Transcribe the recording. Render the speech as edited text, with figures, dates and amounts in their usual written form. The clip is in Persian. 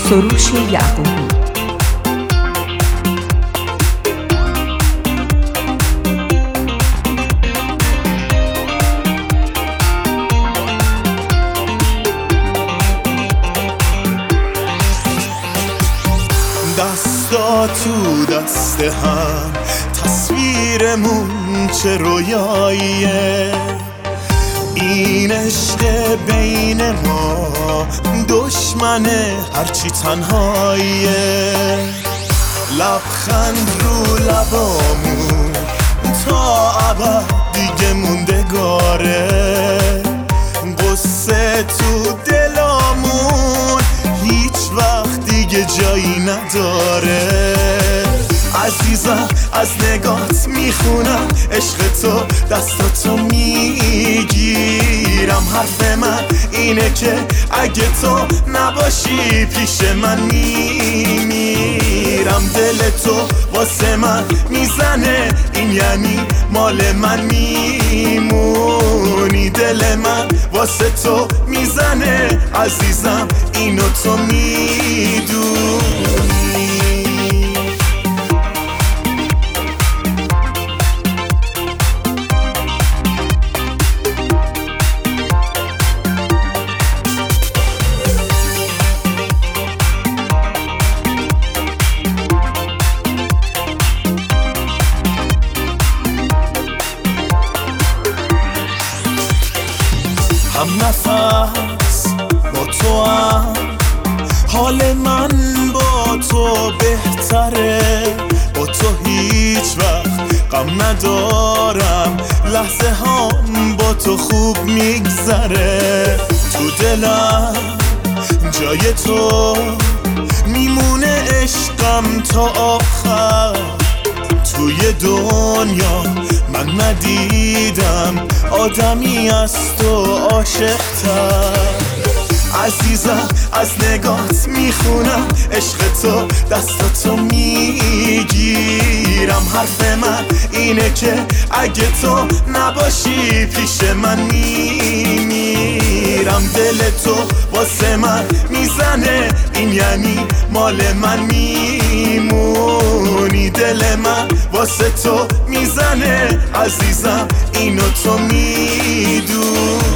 سروش یعقوبی. دستا تو دست هم تصویرمون چه رویاییه، این عشق بین ما دشمنه هرچی تنهاییه. لبخند رو لبامون تا ابد دیگه موندگاره، قصه تو دلامون هیچ وقت دیگه جایی نداره. عزیزم از نگات میخونم عشق تو، دستاتو میگیرم. حرف من اینه که اگه تو نباشی پیش من میمیرم. دل تو واسه من میزنه، این یعنی مال من میمونی. دل من واسه تو میزنه عزیزم، اینو تو میدونی. هم نفس با تو هم، حال من با تو بهتره. با تو هیچ وقت غم ندارم، لحظه هم با تو خوب میگذره. تو دلم جای تو میمونه عشقم تا آخر. توی دنیا من ندیدم آدمی از تو عاشق‌تر. عزیزم از نگات میخونم عشق تو، دستاتو میگیرم. حرف من اینه که اگه تو نباشی پیش من میمیرم. دل تو واسه من میزنه، این یعنی مال من میمونی. دل من واسه تو میزنه عزیزم، اینو تو میدونی.